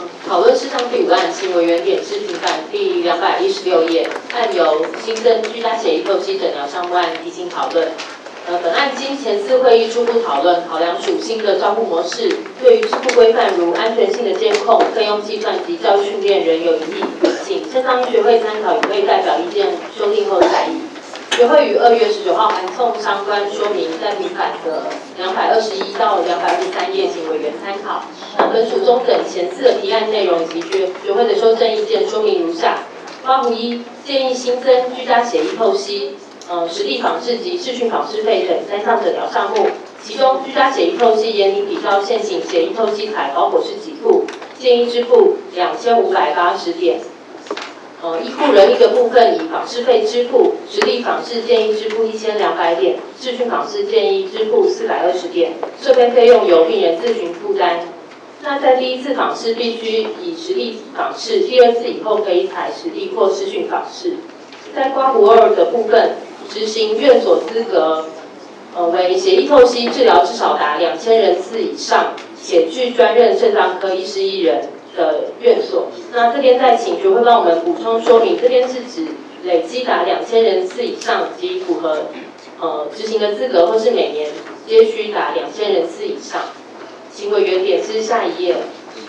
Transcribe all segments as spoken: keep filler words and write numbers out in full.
讨论事项第五案，请委员点示平板第两百一十六页，案由新增居家血液透析诊疗项目案提醒讨论。呃，本案经前次会议初步讨论，考量属新的照护模式对于支付规范如安全性的监控、费用计算及教育训练仍有疑义，请肾脏医学会参考与会代表意见修订后再议。学会于二月十九号函送相关说明，在平板的两百二十一到两百二十三页，请委员参考。那本署中等前次的提案内容以及学学会的修正意见说明如下：括弧一，建议新增居家血液透析、呃实地访视及视讯访视费等三项诊疗项目，其中居家血液透析严拟比照现行血液透析采包裹式给付，建议支付两千五百八十点。呃，医护人力的部分以访视费支付，实地访视建议支付一千两百点，视讯访视建议支付四百二十点，设备费用由病人自行负担。那在第一次访视必须以实地访视，第二次以后可以采实地或视讯访视。在刮胡二的部分，执行院所资格，呃为血液透析治疗至少达两千人次以上，且具专任肾脏科医师一人的院所。那这边再请学会帮我们补充说明，这边是指累积达两千人次以上及符合呃执行的资格，或是每年皆需达两千人次以上。请委员点示下一页。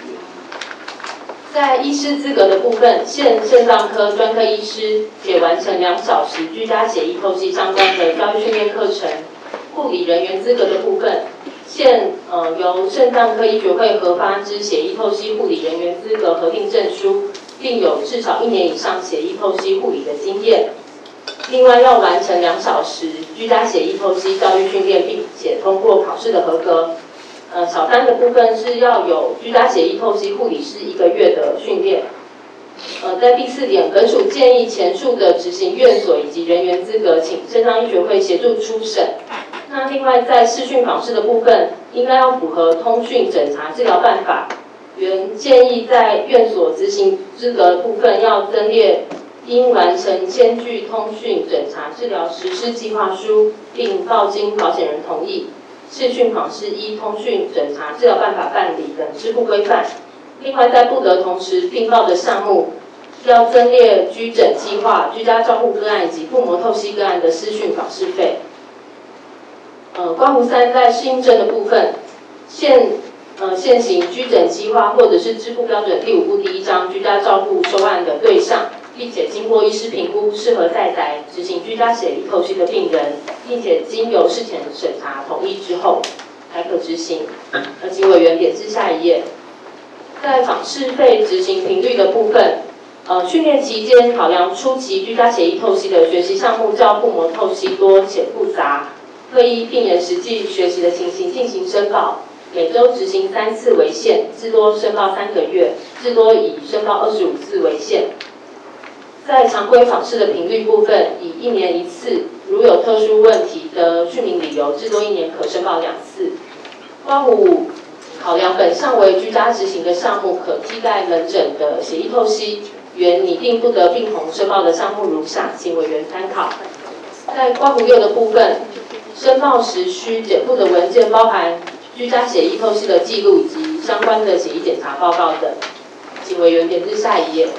在医师资格的部分，现肾脏科专科医师且完成两小时居家血液透析相关的教育训练课程。护理人员资格的部分，现呃由肾脏科医学会核发之血液透析护理人员资格核定证书，并有至少一年以上血液透析护理的经验。另外要完成两小时居家血液透析教育训练，并且通过考试的合格。呃，小单的部分是要有居家血液透析护理师一个月的训练。呃，在第四点，本署建议前述的执行院所以及人员资格，请肾脏医学会协助初审。那另外在视讯访视的部分，应该要符合通讯诊查治疗办法。原建议在院所执行资格的部分要增列应完成兼具通讯诊查治疗实施计划书，并报经保险人同意。视讯访视依通讯诊查治疗办法办理等支付规范。另外，在不得同时并报的项目，要增列居诊计划、居家照护个案以及腹膜透析个案的视讯访视费。呃，刮胡三在适应症的部分，现呃现行居诊计划或者是支付标准第五部第一章居家照护收案的对象，并且经过医师评估适合在宅执行居家血液透析的病人，并且经由事前审查同意之后，才可执行。呃，请委员点示下一页。在访视费执行频率的部分，呃，训练期间考量初期居家血液透析的学习项目较腹膜透析多且复杂，会依病人实际学习的情形进行申报。每周执行三次为限，至多申报三个月，至多以申报二十五次为限。在常规访视的频率部分，以一年一次，如有特殊问题的讯明理由，至多一年可申报两次。刮胡五，考量本项为居家执行的项目，可替代门诊的血液透析，原拟定不得并同申报的项目如下，请委员参考。在刮胡六的部分，申报时需检附的文件包含居家血液透析的记录以及相关的血液检查报告等，请委员点至下一页。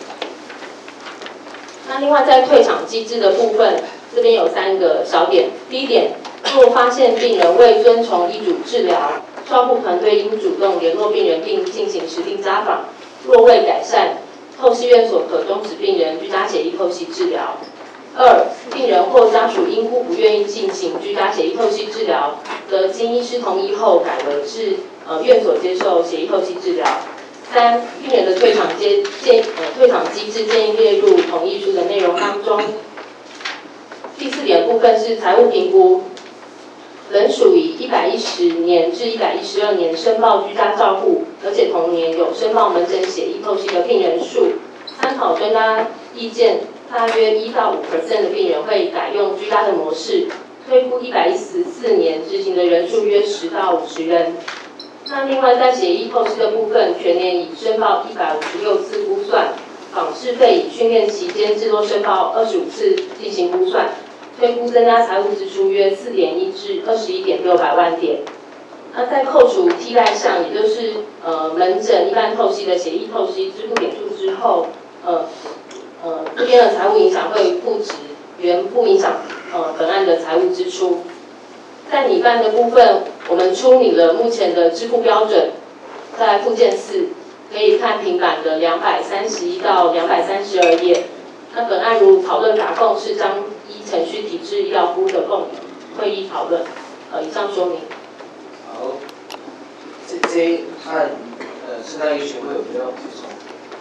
那另外在退场机制的部分，这边有三个小点。第一点，若发现病人未遵从医嘱治疗，照护团队应主动联络病人并进行实地家访。若未改善，透析院所可终止病人居家血液透析治疗。二，病人或家属因故不愿意进行居家血液透析治疗，则经医师同意后改为至呃院所接受血液透析治疗。三，病人的退场建建呃退场机制建议列入同意书的内容当中。第四点部分是财务评估，本属以一百一十年至一百一十二年申报居家照护，而且同年有申报门诊血液透析的病人数，参考专家意见，大约一到五 percent 的病人会改用居家的模式，推估一百一十四年执行的人数约十到五十人。那另外在血液透析的部分，全年以申报一百五十六次估算，访视费以训练期间至多申报二十五次进行估算，推估增加财务支出约四点一至二十一点六百万点。 那在扣除替代项，也就是呃门诊一般透析的血液透析支付点数之后，呃呃这边的财务影响会不值，原不影响呃本案的财务支出。在拟办的部分，我们出拟了目前的支付标准，在附件四可以看平板的两百三十一到两百三十二页。那本案如讨论答供是将依程序体制医疗服务的共会议讨论。呃，以上说明。 好，这这一案呃，是那医学会有没有补充？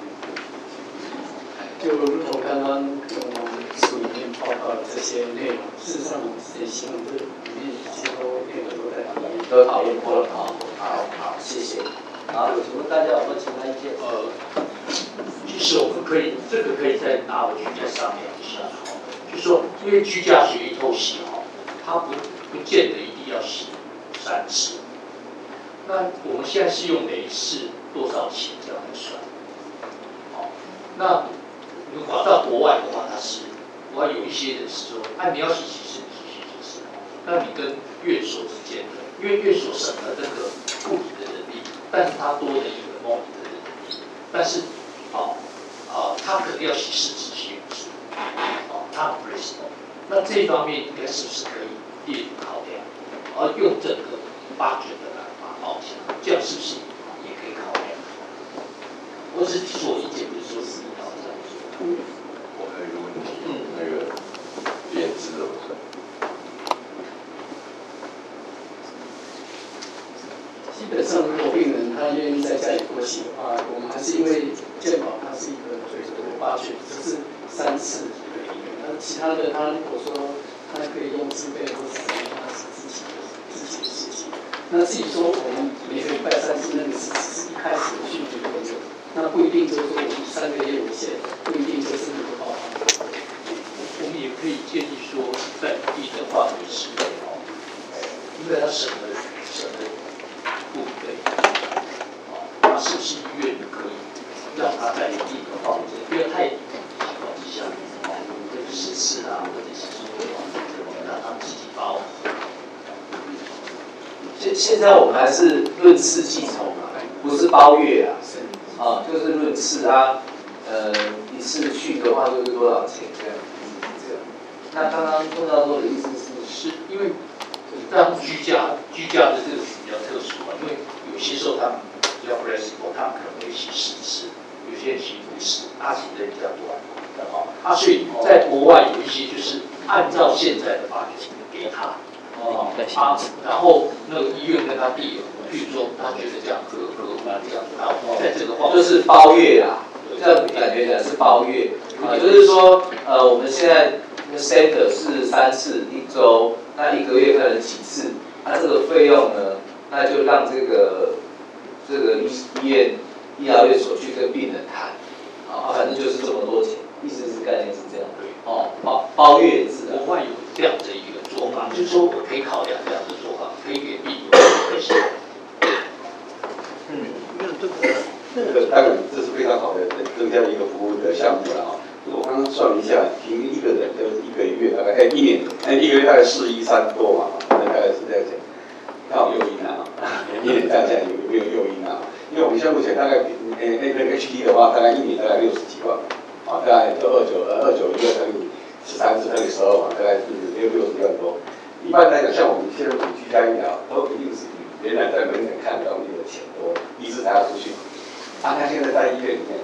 就如同刚刚我们书里面报告的这些内容，事实上我们也希望这里面一些都内容都在里面都讨论过了。好，好，好，谢谢。好，请问大家有没有其他意见？ 呃，其实我们可以这个可以再拿回去再商量一下，就说因为居家血液透析哈，它不不见得一定要洗三次。那我们现在是用每一次多少钱这样来算？好，那如果到国外的话，它是国外有一些人是说，啊你要洗几次，你洗几次，那你跟院所之间的，因为院所审核那个护理的人力，但是他多了一个 monitor 的人力，但是哦啊、呃，他可能要洗四次、洗五次，哦，他很 flexible， 那这一方面应该是不是可以列入考量，而用整个八卷的来把它报起来，这样是不是也可以考量？我只是提出我意见，不是说是一定要这样做。 我还有一个问题，嗯，那个编制的部分。 基本上，如果病人他愿意在家里多洗的话，我们还是因为健保它是一个所谓的八卷，就是三次可以。那其他的他如果说他可以用自费或是怎么样，那是自己的自己的事情。那至于说我们每个礼拜三次，那个是只是一开始的训练工作，那不一定就是说我们三个月为限，不一定就是那个包含。 我们也可以建议说，在一定的范围之内哦，因为他审核审核不对，哦，那是不是医院可以让他在一定的范围之内，不要太低的情况之下，哦，这个十次啊，或者是说让他自己包。 现现在我们还是论次计酬嘛，不是包月啊，啊，就是论次啊，呃，一次去的话就是多少钱这样，这样。那刚刚碰到说的意思是， 是因为当居家居家的这个比较特殊嘛，因为有些时候他们比较 flexible， 他们可能会洗十次，有些人洗五次，他洗的比较短，哦，啊，所以在国外有一些就是按照现在的法律给他。哦，啊，然后那个医院跟他递，譬如说他觉得这样合合那这样，然后在这个方就是包月啦，这样感觉讲是包月啊，就是说呃我们现在 standard 是三次一周，那一个月可能几次，那这个费用呢，那就让这个这个医医院医疗院所去跟病人谈，啊，反正就是这么多钱，意思是概念是这样，哦，包包月制的。 国外有这样的一个做法，就是说我可以考量这样的做法，可以给病人一些。 嗯，这个这个当然这是非常好的增加一个服务的项目了啊。我刚刚算了一下，平均一个人就是一个月大概哎一年，哎一个月大概四一三多嘛，那大概是这样讲。要有诱因啊，一年这样下来有没有诱因啊？因为我们现在目前大概诶那个 H D 的话，大概一年大概六十几万，啊，大概就二九呃二九一个乘以十三次乘以十二嘛，大概是六六十万多。一般来讲，像我们现在五居家医疗，都一定是比原来在门诊看到那个钱多，医师才要出去。啊，他现在在医院里面，